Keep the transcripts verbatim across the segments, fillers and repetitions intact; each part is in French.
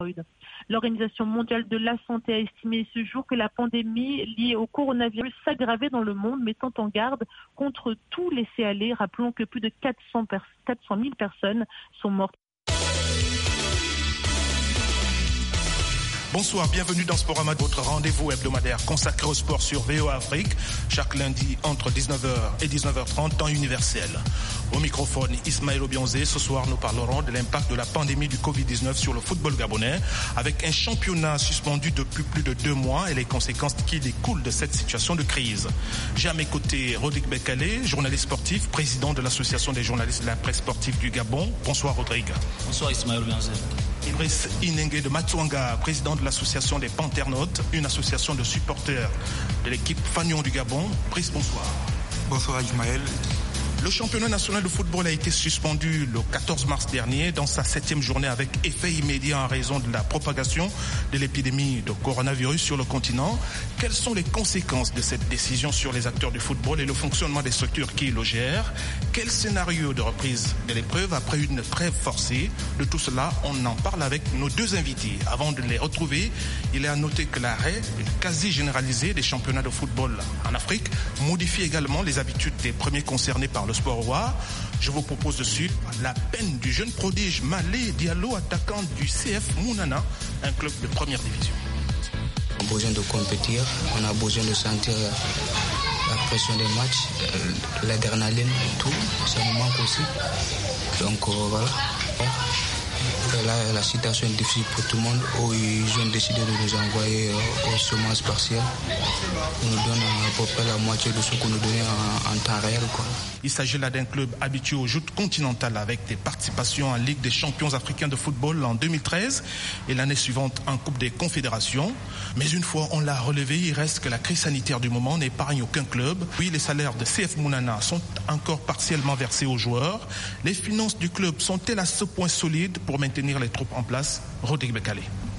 L'Organisation mondiale de la santé a estimé ce jour que la pandémie liée au coronavirus s'aggravait dans le monde, mettant en garde contre tous les laisser aller. Rappelons que plus de quatre cent mille personnes sont mortes. Bonsoir, bienvenue dans Sporama, votre rendez-vous hebdomadaire consacré au sport sur V O A Afrique, chaque lundi entre dix-neuf heures et dix-neuf heures trente, temps universel. Au microphone, Ismaël Obionzé. Ce soir, nous parlerons de l'impact de la pandémie du covid dix-neuf sur le football gabonais, avec un championnat suspendu depuis plus de deux mois et les conséquences qui découlent de cette situation de crise. J'ai à mes côtés Rodrigue Bekale, journaliste sportif, président de l'association des journalistes de la presse sportive du Gabon. Bonsoir Rodrigue. Bonsoir Ismaël Obionzé. Idriss Inengue de Matouanga, président de l'association des Panternautes, une association de supporters de l'équipe Fagnon du Gabon. Brice, bonsoir. Bonsoir Ismaël. Le championnat national de football a été suspendu le quatorze mars dernier dans sa septième journée avec effet immédiat en raison de la propagation de l'épidémie de coronavirus sur le continent. Quelles sont les conséquences de cette décision sur les acteurs du football et le fonctionnement des structures qui le gèrent? Quel scénario de reprise de l'épreuve après une trêve forcée? De tout cela, on en parle avec nos deux invités. Avant de les retrouver, il est à noter que l'arrêt quasi généralisé des championnats de football en Afrique modifie également les habitudes des premiers concernés par le Le sport roi. Je vous propose de suivre la peine du jeune prodige Malé Diallo, attaquant du C F Mounana, un club de première division. On a besoin de compétir, on a besoin de sentir la pression des matchs, l'adrénaline, tout, ça nous manque aussi. Donc euh, voilà. Et là, la situation est difficile pour tout le monde, où ils ont décidé de nous envoyer euh, au chômage partiel. On nous donne à peu près la moitié de ce qu'on nous donnait en, en temps réel, quoi. Il s'agit là d'un club habitué aux joutes continentales avec des participations en Ligue des champions africains de football en deux mille treize et l'année suivante en Coupe des confédérations. Mais une fois on l'a relevé, il reste que la crise sanitaire du moment n'épargne aucun club. Oui, les salaires de C F Mounana sont encore partiellement versés aux joueurs. Les finances du club sont-elles à ce point solides pour maintenir les troupes en place? Rodrigue Bekale.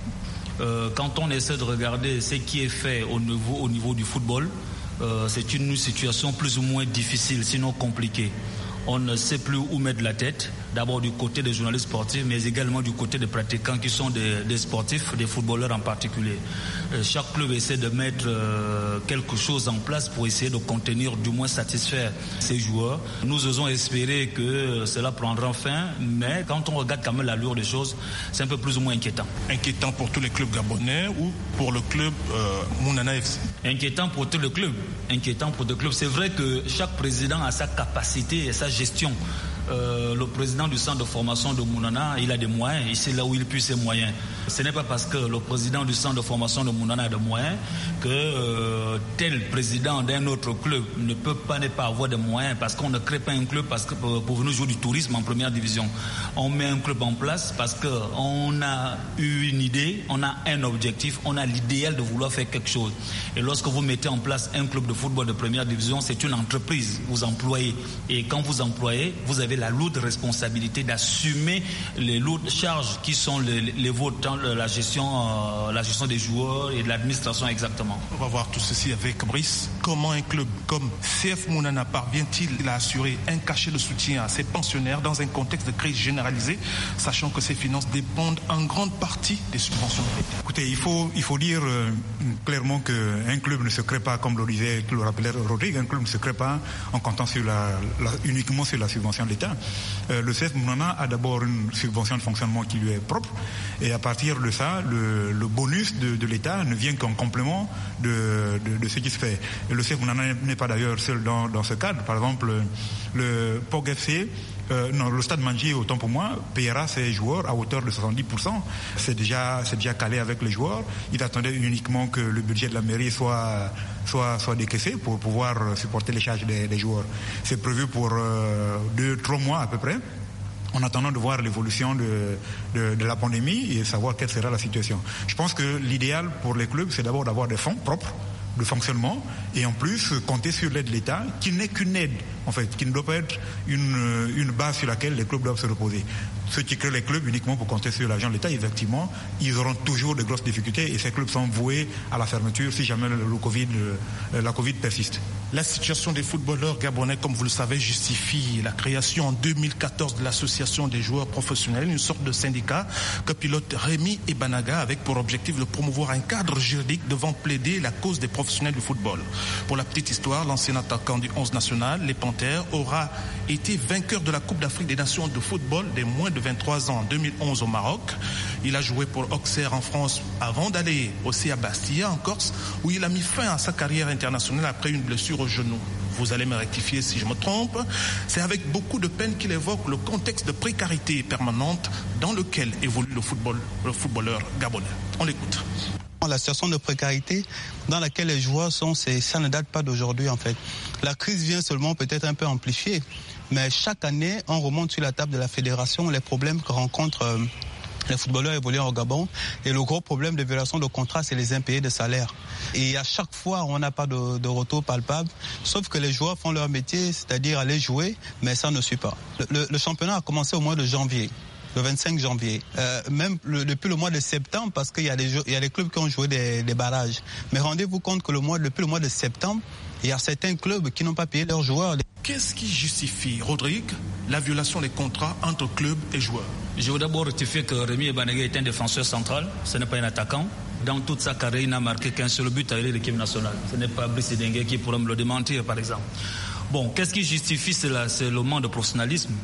Euh, quand on essaie de regarder ce qui est fait au niveau, au niveau du football, euh, c'est une situation plus ou moins difficile, sinon compliquée. On ne sait plus où mettre la tête, d'abord du côté des journalistes sportifs, mais également du côté des pratiquants qui sont des, des sportifs, des footballeurs en particulier. Euh, chaque club essaie de mettre euh, quelque chose en place pour essayer de contenir, du moins satisfaire ses joueurs. Nous osons espérer que cela prendra fin, mais quand on regarde quand même l'allure des choses, c'est un peu plus ou moins inquiétant. Inquiétant pour tous les clubs gabonais ou pour le club euh, Mounana F C? Inquiétant pour tous les clubs. Inquiétant pour tous les clubs. C'est vrai que chaque président a sa capacité et sa gestion. Euh, le président du centre de formation de Mounana, il a des moyens, et c'est là où il puise ses moyens. Ce n'est pas parce que le président du centre de formation de Mounana a des moyens que euh, tel président d'un autre club ne peut pas ne pas avoir des moyens, parce qu'on ne crée pas un club parce que, pour, pour venir jouer du tourisme en première division. On met un club en place parce qu'on a eu une idée, on a un objectif, on a l'idéal de vouloir faire quelque chose. Et lorsque vous mettez en place un club de football de première division, c'est une entreprise, vous employez. Et quand vous employez, vous avez la lourde responsabilité d'assumer les lourdes charges qui sont les, les vôtres dans la gestion, euh, la gestion des joueurs et de l'administration exactement. On va voir tout ceci avec Brice. Comment un club comme C F Mounana parvient-il à assurer un cachet de soutien à ses pensionnaires dans un contexte de crise généralisée, sachant que ses finances dépendent en grande partie des subventions? Écoutez, il faut, il faut dire euh, clairement qu'un club ne se crée pas, comme le disait, le rappelait Rodrigue, un club ne se crée pas en comptant sur la, la, uniquement sur la subvention de l'État. Euh, le C F Mounana a d'abord une subvention de fonctionnement qui lui est propre, et à partir de ça, le, le bonus de, de l'État ne vient qu'en complément de, de, de ce qui se fait. Et le C F Mounana n'est pas d'ailleurs seul dans, dans ce cadre. Par exemple, le P O G F C, euh, non, le Stade Manji, autant pour moi, paiera ses joueurs à hauteur de soixante-dix pour cent. C'est déjà, c'est déjà calé avec les joueurs. Il attendait uniquement que le budget de la mairie soit, soit, soit décaissé pour pouvoir supporter les charges des, des joueurs. C'est prévu pour euh, deux, trois mois à peu près, en attendant de voir l'évolution de, de, de la pandémie et savoir quelle sera la situation. Je pense que l'idéal pour les clubs, c'est d'abord d'avoir des fonds propres de fonctionnement et en plus compter sur l'aide de l'État, qui n'est qu'une aide en fait, qui ne doit pas être une, une base sur laquelle les clubs doivent se reposer. Ceux qui créent les clubs uniquement pour compter sur l'argent de l'État, effectivement, ils auront toujours de grosses difficultés et ces clubs sont voués à la fermeture si jamais le, le COVID, le, la Covid persiste. La situation des footballeurs gabonais, comme vous le savez, justifie la création en deux mille quatorze de l'association des joueurs professionnels, une sorte de syndicat que pilote Rémi Ebanaga avec pour objectif de promouvoir un cadre juridique devant plaider la cause des professionnels du football. Pour la petite histoire, l'ancien attaquant du onze national, les Panthères, aura été vainqueur de la Coupe d'Afrique des Nations de football des moins de vingt-trois ans en deux mille onze au Maroc. Il a joué pour Auxerre en France avant d'aller aussi à Bastia en Corse où il a mis fin à sa carrière internationale après une blessure au genou. Vous allez me rectifier si je me trompe. C'est avec beaucoup de peine qu'il évoque le contexte de précarité permanente dans lequel évolue le football, le footballeur gabonais. On l'écoute. La situation de précarité dans laquelle les joueurs sont, c'est, ça ne date pas d'aujourd'hui en fait. La crise vient seulement peut-être un peu amplifiée, mais chaque année, on remonte sur la table de la fédération les problèmes que rencontrent euh, les footballeurs évoluant au Gabon. Et le gros problème de violation de contrat, c'est les impayés de salaire. Et à chaque fois, on n'a pas de, de retour palpable, sauf que les joueurs font leur métier, c'est-à-dire aller jouer, mais ça ne suit pas. Le, le, le championnat a commencé au mois de janvier. Le vingt-cinq janvier, euh, même le, depuis le mois de septembre, parce qu'il y a des, il y a des clubs qui ont joué des, des barrages. Mais rendez-vous compte que le mois, depuis le mois de septembre, il y a certains clubs qui n'ont pas payé leurs joueurs. Qu'est-ce qui justifie, Rodrigue, la violation des contrats entre clubs et joueurs? Je veux d'abord rectifier que Rémi Ebanaga est un défenseur central, ce n'est pas un attaquant. Dans toute sa carrière, il n'a marqué qu'un seul but avec l'équipe nationale. Ce n'est pas Brice Dengue qui pourrait me le démentir, par exemple. Bon, qu'est-ce qui justifie cela? C'est le manque de professionnalisme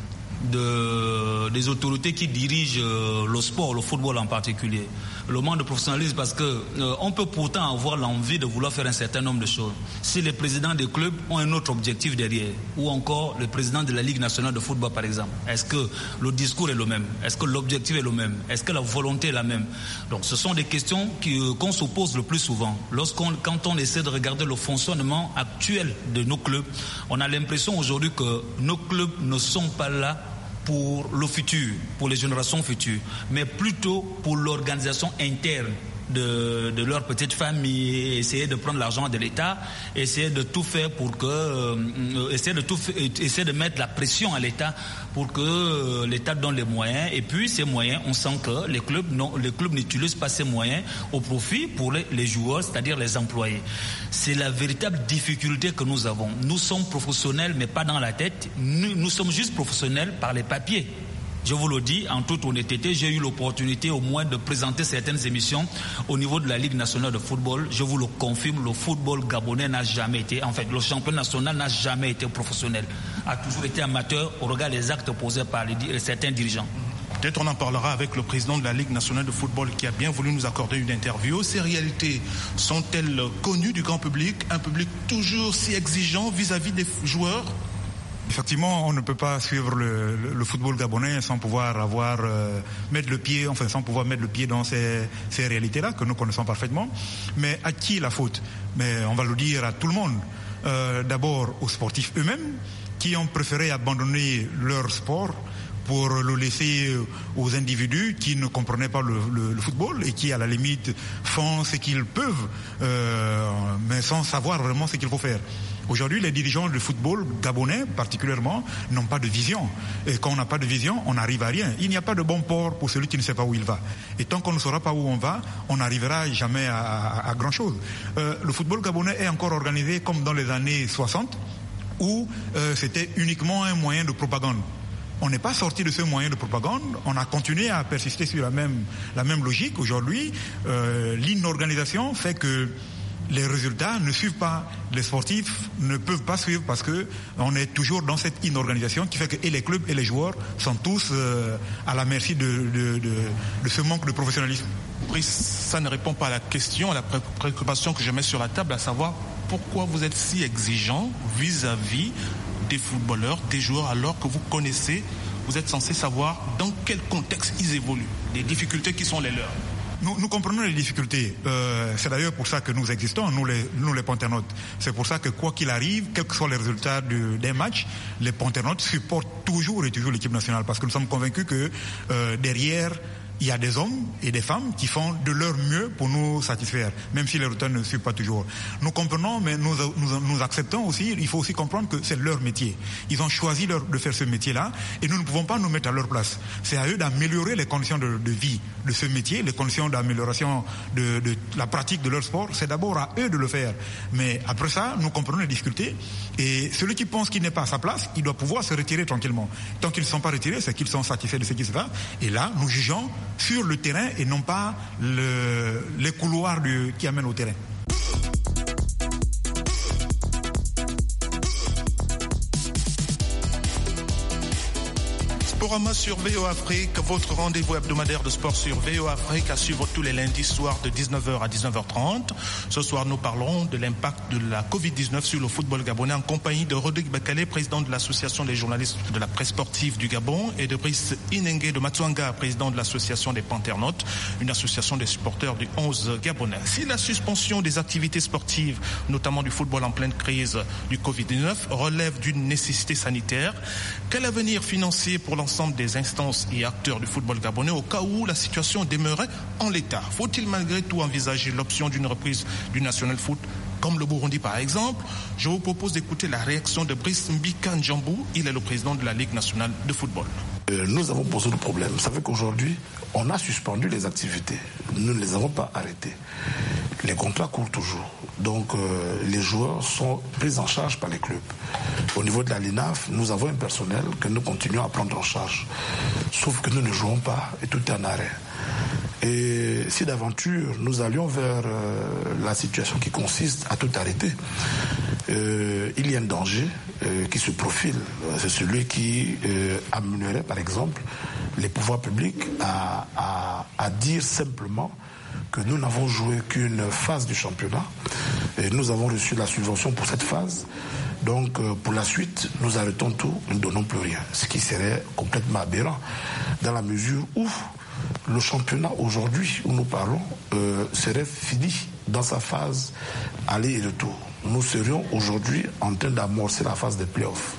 de, des autorités qui dirigent euh, le sport, le football en particulier. Le manque de professionnalisme parce que euh, on peut pourtant avoir l'envie de vouloir faire un certain nombre de choses. Si les présidents des clubs ont un autre objectif derrière, ou encore le président de la Ligue nationale de football par exemple, est-ce que le discours est le même? Est-ce que l'objectif est le même? Est-ce que la volonté est la même? Donc ce sont des questions qui, euh, qu'on se pose le plus souvent. Lorsqu'on, quand on essaie de regarder le fonctionnement actuel de nos clubs, on a l'impression aujourd'hui que nos clubs ne sont pas là pour le futur, pour les générations futures, mais plutôt pour l'organisation interne de, de leur petite famille, essayer de prendre l'argent de l'État, essayer de tout faire pour que, euh, essayer de tout, essayer de mettre la pression à l'État pour que euh, l'État donne les moyens. Et puis ces moyens, on sent que les clubs, non, les clubs n'utilisent pas ces moyens au profit pour les, les joueurs, c'est-à-dire les employés. C'est la véritable difficulté que nous avons. Nous sommes professionnels, mais pas dans la tête. Nous, nous sommes juste professionnels par les papiers. Je vous le dis, en toute honnêteté, j'ai eu l'opportunité au moins de présenter certaines émissions au niveau de la Ligue nationale de football. Je vous le confirme, le football gabonais n'a jamais été, en fait, le championnat national n'a jamais été professionnel, a toujours été amateur au regard des actes posés par les, certains dirigeants. Peut-être on en parlera avec le président de la Ligue nationale de football qui a bien voulu nous accorder une interview. Ces réalités sont-elles connues du grand public, un public toujours si exigeant vis-à-vis des joueurs? Effectivement, on ne peut pas suivre le, le, le football gabonais sans pouvoir avoir euh, mettre le pied, enfin sans pouvoir mettre le pied dans ces, ces réalités-là que nous connaissons parfaitement. Mais à qui la faute? Mais on va le dire à tout le monde. Euh, d'abord aux sportifs eux-mêmes qui ont préféré abandonner leur sport pour le laisser aux individus qui ne comprenaient pas le, le, le football et qui, à la limite, font ce qu'ils peuvent, euh, mais sans savoir vraiment ce qu'il faut faire. Aujourd'hui, les dirigeants du football gabonais, particulièrement, n'ont pas de vision. Et quand on n'a pas de vision, on n'arrive à rien. Il n'y a pas de bon port pour celui qui ne sait pas où il va. Et tant qu'on ne saura pas où on va, on n'arrivera jamais à, à, à grand-chose. Euh, le football gabonais est encore organisé comme dans les années soixante, où euh, c'était uniquement un moyen de propagande. On n'est pas sorti de ce moyen de propagande, on a continué à persister sur la même, la même logique. Aujourd'hui, euh, l'inorganisation fait que les résultats ne suivent pas, les sportifs ne peuvent pas suivre parce que on est toujours dans cette inorganisation qui fait que et les clubs et les joueurs sont tous euh, à la merci de, de, de, de ce manque de professionnalisme. Brice, ça ne répond pas à la question, à la préoccupation que je mets sur la table, à savoir pourquoi vous êtes si exigeant vis-à-vis des footballeurs, des joueurs, alors que vous connaissez, vous êtes censé savoir dans quel contexte ils évoluent, les difficultés qui sont les leurs. Nous, nous comprenons les difficultés. Euh, c'est d'ailleurs pour ça que nous existons, nous les, nous les Panternautes. C'est pour ça que quoi qu'il arrive, quels que soient les résultats de, des matchs, les Panternautes supportent toujours et toujours l'équipe nationale parce que nous sommes convaincus que euh, derrière il y a des hommes et des femmes qui font de leur mieux pour nous satisfaire, même si les résultats ne suivent pas toujours. Nous comprenons, mais nous, nous, nous acceptons aussi, il faut aussi comprendre que c'est leur métier. Ils ont choisi leur, de faire ce métier-là et nous ne pouvons pas nous mettre à leur place. C'est à eux d'améliorer les conditions de, de vie de ce métier, les conditions d'amélioration de, de la pratique de leur sport. C'est d'abord à eux de le faire. Mais après ça, nous comprenons les difficultés et celui qui pense qu'il n'est pas à sa place, il doit pouvoir se retirer tranquillement. Tant qu'ils ne sont pas retirés, c'est qu'ils sont satisfaits de ce qui se fait. Et là, nous jugeons sur le terrain et non pas le, les couloirs du, qui amènent au terrain. Sporama sur V O Afrique, votre rendez-vous hebdomadaire de sport sur V O Afrique à suivre tous les lundis soirs de dix-neuf heures à dix-neuf heures trente. Ce soir, nous parlerons de l'impact de la covid dix-neuf sur le football gabonais en compagnie de Rodrigue Bakale, président de l'association des journalistes de la presse sportive du Gabon, et de Brice Inenge de Matsuanga, président de l'association des Panternotes, une association des supporters du onze gabonais. Si la suspension des activités sportives, notamment du football en pleine crise du covid dix-neuf, relève d'une nécessité sanitaire, quel avenir financier pour l'ensemble des instances et acteurs du football gabonais au cas où la situation demeurait en l'état? Faut-il malgré tout envisager l'option d'une reprise du National Foot comme le Burundi par exemple? Je vous propose d'écouter la réaction de Brice Mbika Njambou. Il est le président de la Ligue nationale de football. Euh, nous avons posé le problème. Vous savez qu'aujourd'hui, on a suspendu les activités. Nous ne les avons pas arrêtées. Les contrats courent toujours. Donc euh, les joueurs sont pris en charge par les clubs. Au niveau de la L I N A F, nous avons un personnel que nous continuons à prendre en charge. Sauf que nous ne jouons pas et tout est en arrêt. Et si d'aventure nous allions vers euh, la situation qui consiste à tout arrêter, euh, il y a un danger euh, qui se profile. C'est celui qui euh, amènerait par exemple les pouvoirs publics à, à, à dire simplement que nous n'avons joué qu'une phase du championnat et nous avons reçu la subvention pour cette phase. Donc euh, pour la suite, nous arrêtons tout, nous ne donnons plus rien. Ce qui serait complètement aberrant dans la mesure où le championnat aujourd'hui où nous parlons euh, serait fini dans sa phase aller et retour. Nous serions aujourd'hui en train d'amorcer la phase des playoffs.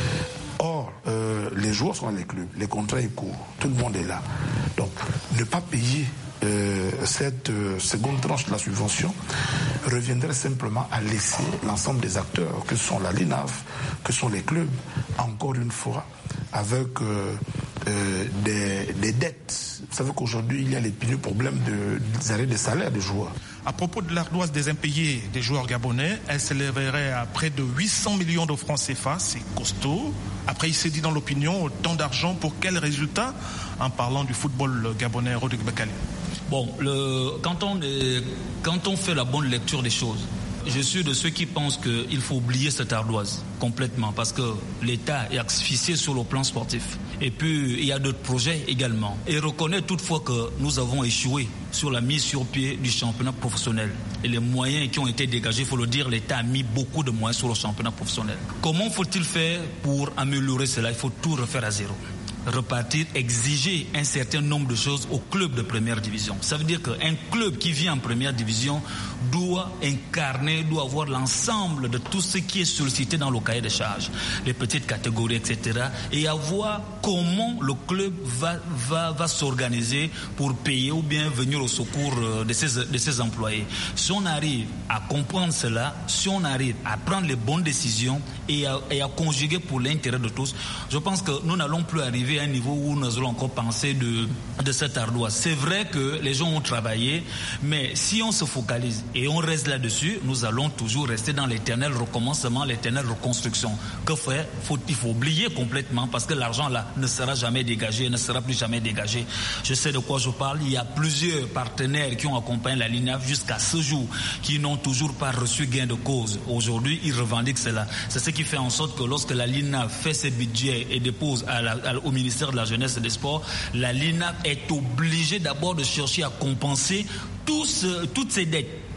Or, euh, les joueurs sont dans les clubs, les contrats sont courts, tout le monde est là. Donc, ne pas payer euh, cette euh, seconde tranche de la subvention reviendrait simplement à laisser l'ensemble des acteurs, que sont la L I N A F, que sont les clubs, encore une fois, avec euh, euh, des, des dettes. Vous savez qu'aujourd'hui, il y a l'épineux problème de, des arrêts de salaire des joueurs. À propos de l'ardoise des impayés des joueurs gabonais, elle s'élèverait à près de huit cents millions de francs C F A, c'est costaud. Après, il s'est dit dans l'opinion, autant d'argent pour quel résultat? En parlant du football gabonais, Rodrigue Bakale. Bon, le, quand, on est, quand on fait la bonne lecture des choses, je suis de ceux qui pensent qu'il faut oublier cette ardoise complètement parce que l'État est asphyxié sur le plan sportif. Et puis, il y a d'autres projets également. Et reconnaître toutefois que nous avons échoué sur la mise sur pied du championnat professionnel. Et les moyens qui ont été dégagés, il faut le dire, l'État a mis beaucoup de moyens sur le championnat professionnel. Comment faut-il faire pour améliorer cela? Il faut tout refaire à zéro. Repartir, exiger un certain nombre de choses au club de première division. Ça veut dire qu'un club qui vient en première division doit incarner, doit avoir l'ensemble de tout ce qui est sollicité dans le cahier de charges, les petites catégories, et cetera. Et avoir comment le club va, va, va s'organiser pour payer ou bien venir au secours de ses, de ses employés. Si on arrive à comprendre cela, si on arrive à prendre les bonnes décisions et à, et à conjuguer pour l'intérêt de tous, je pense que nous n'allons plus arriver à un niveau où nous allons encore penser de, de cette ardoise. C'est vrai que les gens ont travaillé, mais si on se focalise et on reste là-dessus, nous allons toujours rester dans l'éternel recommencement, l'éternelle reconstruction. Que faire? Faut, il faut oublier complètement parce que l'argent là ne sera jamais dégagé, ne sera plus jamais dégagé. Je sais de quoi je parle. Il y a plusieurs partenaires qui ont accompagné la L I N A F jusqu'à ce jour, qui n'ont toujours pas reçu gain de cause. Aujourd'hui, ils revendiquent cela. C'est ce qui fait en sorte que lorsque la L I N A F fait ses budgets et dépose à la, à, au ministère de la Jeunesse et des Sports, la L I N A F est obligée d'abord de chercher à compenser tous, toutes ces dettes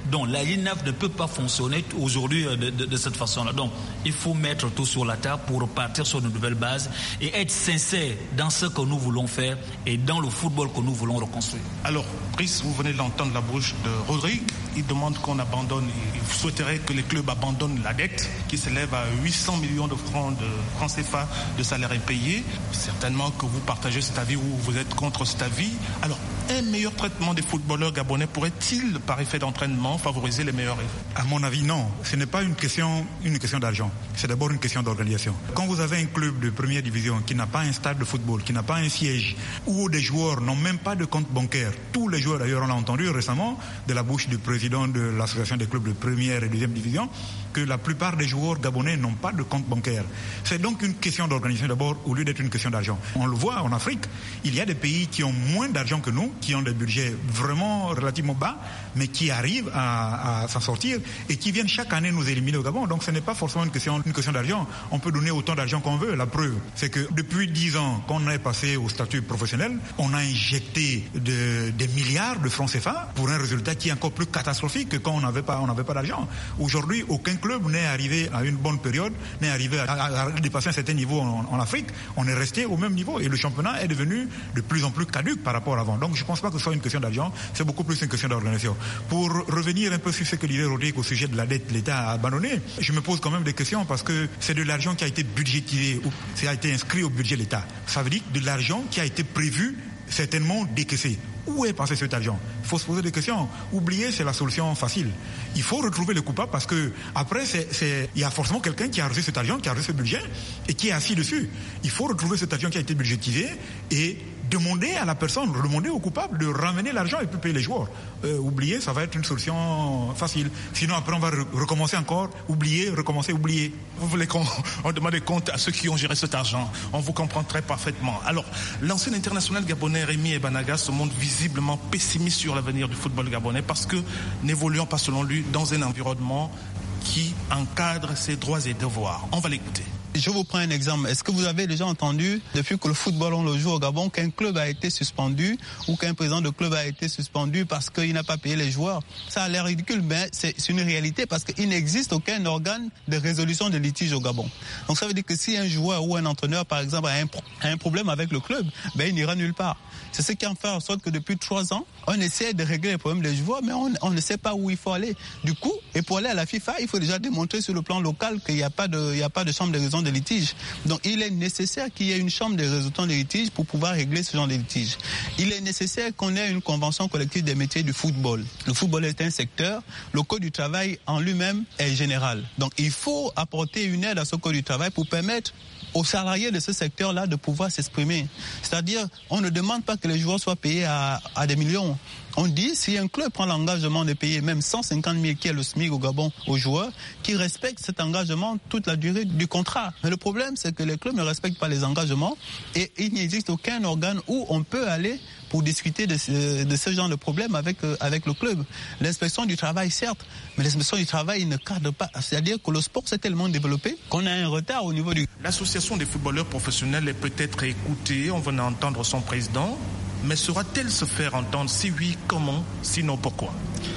Donc la Ligue neuf ne peut pas fonctionner aujourd'hui de, de, de cette façon-là. Donc il faut mettre tout sur la table pour repartir sur de nouvelles bases et être sincère dans ce que nous voulons faire et dans le football que nous voulons reconstruire. Alors, Brice, vous venez d'entendre la bouche de Rodrigue. Il demande qu'on abandonne, il souhaiterait que les clubs abandonnent la dette qui s'élève à huit cents millions de francs de francs C F A de salaires impayés. Certainement que vous partagez cet avis ou vous êtes contre cet avis. Alors, un meilleur traitement des footballeurs gabonais pourrait-il, par effet d'entraînement, favoriser les meilleurs effets? À mon avis, non. Ce n'est pas une question, une question d'argent. C'est d'abord une question d'organisation. Quand vous avez un club de première division qui n'a pas un stade de football, qui n'a pas un siège, où des joueurs n'ont même pas de compte bancaire, tous les joueurs, d'ailleurs, on l'a entendu récemment de la bouche du président de l'association des clubs de première et deuxième division, que la plupart des joueurs gabonais n'ont pas de compte bancaire. C'est donc une question d'organisation d'abord, au lieu d'être une question d'argent. On le voit en Afrique, il y a des pays qui ont moins d'argent que nous, qui ont des budgets vraiment relativement bas, mais qui arrivent à, à s'en sortir et qui viennent chaque année nous éliminer au Gabon. Donc ce n'est pas forcément une question, une question d'argent. On peut donner autant d'argent qu'on veut. La preuve, c'est que depuis dix ans qu'on est passé au statut professionnel, on a injecté de, des milliards de francs C F A pour un résultat qui est encore plus catastrophique que quand on n'avait pas, on n'avait pas d'argent. Aujourd'hui, aucun club n'est arrivé à une bonne période, n'est arrivé à, à, à dépasser un certain niveau en, en Afrique. On est resté au même niveau et le championnat est devenu de plus en plus caduc par rapport à avant. Donc je ne pense pas que ce soit une question d'argent, c'est beaucoup plus une question d'organisation. Pour revenir un peu sur ce que disait Rodrigue au sujet de la dette, l'État a abandonné, je me pose quand même des questions parce que c'est de l'argent qui a été budgétisé, ou qui a été inscrit au budget de l'État. Ça veut dire de l'argent qui a été prévu, certainement décaissé. Où est passé cet argent? Il faut se poser des questions. Oublier, c'est la solution facile. Il faut retrouver le coupable parce que après, c'est, c'est, il y a forcément quelqu'un qui a reçu cet argent, qui a reçu ce budget et qui est assis dessus. Il faut retrouver cet argent qui a été budgétisé et demander à la personne, demander au coupable de ramener l'argent et puis payer les joueurs. Euh, oublier, ça va être une solution facile. Sinon, après, on va re- recommencer encore. Oublier, recommencer, oublier. Vous voulez qu'on on demande des comptes à ceux qui ont géré cet argent. On vous comprend très parfaitement. Alors, l'ancien international gabonais Rémi Ebanaga se montre visiblement pessimiste sur l'avenir du football gabonais parce que n'évoluons pas, selon lui, dans un environnement qui encadre ses droits et devoirs. On va l'écouter. Je vous prends un exemple. Est-ce que vous avez déjà entendu, depuis que le football on le joue au Gabon, qu'un club a été suspendu ou qu'un président de club a été suspendu parce qu'il n'a pas payé les joueurs? Ça a l'air ridicule, mais c'est une réalité parce qu'il n'existe aucun organe de résolution de litige au Gabon. Donc ça veut dire que si un joueur ou un entraîneur, par exemple, a un, a un problème avec le club, ben il n'ira nulle part. C'est ce qui en fait en sorte que depuis trois ans, on essaie de régler les problèmes des joueurs, mais on, on ne sait pas où il faut aller. Du coup, et pour aller à la FIFA, il faut déjà démontrer sur le plan local qu'il n'y a pas de, il n'y a pas de chambre de résolution de litige. Donc il est nécessaire qu'il y ait une chambre de résolution de litige pour pouvoir régler ce genre de litige. Il est nécessaire qu'on ait une convention collective des métiers du football. Le football est un secteur, le code du travail en lui-même est général. Donc il faut apporter une aide à ce code du travail pour permettre aux salariés de ce secteur-là de pouvoir s'exprimer. C'est-à-dire, on ne demande pas que les joueurs soient payés à, à des millions. On dit, si un club prend l'engagement de payer même cent cinquante mille, qui est le SMIC au Gabon, aux joueurs, qu'ils respectent cet engagement toute la durée du contrat. Mais le problème, c'est que les clubs ne respectent pas les engagements et il n'existe aucun organe où on peut aller pour discuter de ce, de ce genre de problème avec, euh, avec le club. L'inspection du travail, certes, mais l'inspection du travail ne cadre pas. C'est-à-dire que le sport s'est tellement développé qu'on a un retard au niveau du... L'association des footballeurs professionnels est peut-être écoutée, on venait entendre son président, mais saura-t-elle se faire entendre? Si oui, comment? Sinon, pourquoi?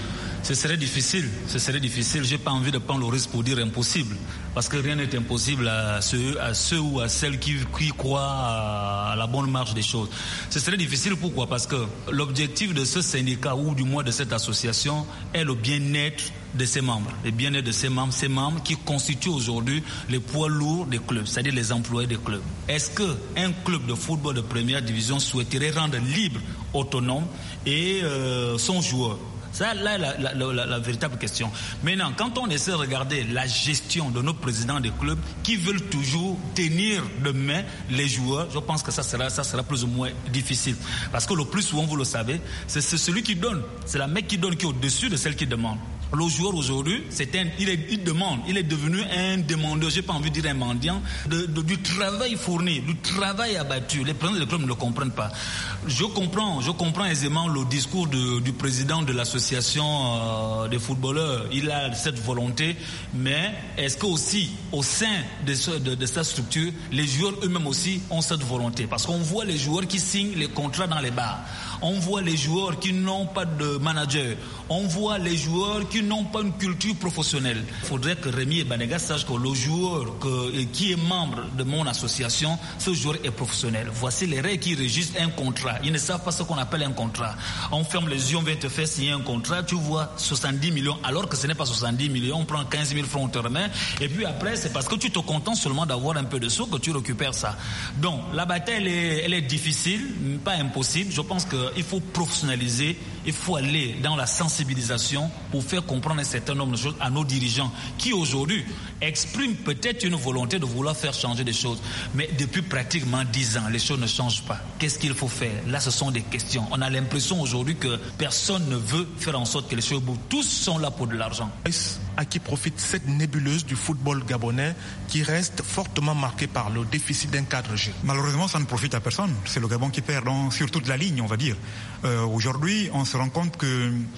Ce serait difficile, ce serait difficile. J'ai pas envie de prendre le risque pour dire impossible, parce que rien n'est impossible à ceux, à ceux ou à celles qui, qui croient à la bonne marche des choses. Ce serait difficile, pourquoi? Parce que l'objectif de ce syndicat ou du moins de cette association est le bien-être de ses membres, le bien-être de ses membres, ces membres qui constituent aujourd'hui les poids lourds des clubs, c'est-à-dire les employés des clubs. Est-ce qu'un club de football de première division souhaiterait rendre libre, autonome et euh, son joueur? Ça, là, la, la, la, la véritable question. Maintenant, quand on essaie de regarder la gestion de nos présidents des clubs qui veulent toujours tenir de main les joueurs, je pense que ça sera, ça sera plus ou moins difficile. Parce que le plus souvent, vous le savez, c'est, c'est celui qui donne. C'est la mec qui donne qui est au-dessus de celle qui demande. Le joueur aujourd'hui, c'est un, il, est, il demande, il est devenu un demandeur, j'ai pas envie de dire un mendiant, de, de, du travail fourni, du travail abattu. Les présidents des clubs ne le comprennent pas. Je comprends, je comprends aisément le discours de, du président de l'association euh, des footballeurs. Il a cette volonté, mais est-ce que aussi au sein de, ce, de, de cette structure, les joueurs eux-mêmes aussi ont cette volonté? Parce qu'on voit les joueurs qui signent les contrats dans les bars. On voit les joueurs qui n'ont pas de manager. On voit les joueurs qui n'ont pas une culture professionnelle. Il faudrait que Rémi Banega sache que le joueur que, qui est membre de mon association, ce joueur est professionnel. Voici les règles qui régissent un contrat. Ils ne savent pas ce qu'on appelle un contrat. On ferme les yeux, on vient te faire signer un contrat, tu vois soixante-dix millions, alors que ce n'est pas soixante-dix millions, on prend quinze mille francs, on te remet, et puis après, c'est parce que tu te contentes seulement d'avoir un peu de sous que tu récupères ça. Donc, la bataille, elle est, elle est difficile, pas impossible. Je pense qu'il faut professionnaliser, il faut aller dans la sensibilisation pour faire comprendre un certain nombre de choses à nos dirigeants qui aujourd'hui expriment peut-être une volonté de vouloir faire changer des choses. Mais depuis pratiquement dix ans, les choses ne changent pas. Qu'est-ce qu'il faut faire? Là, ce sont des questions. On a l'impression aujourd'hui que personne ne veut faire en sorte que les choses bougent. Tous sont là pour de l'argent. À qui profite cette nébuleuse du football gabonais qui reste fortement marquée par le déficit d'un cadre G? Malheureusement, ça ne profite à personne. C'est le Gabon qui perd dans, sur toute la ligne, on va dire. Euh, aujourd'hui, on se rend compte que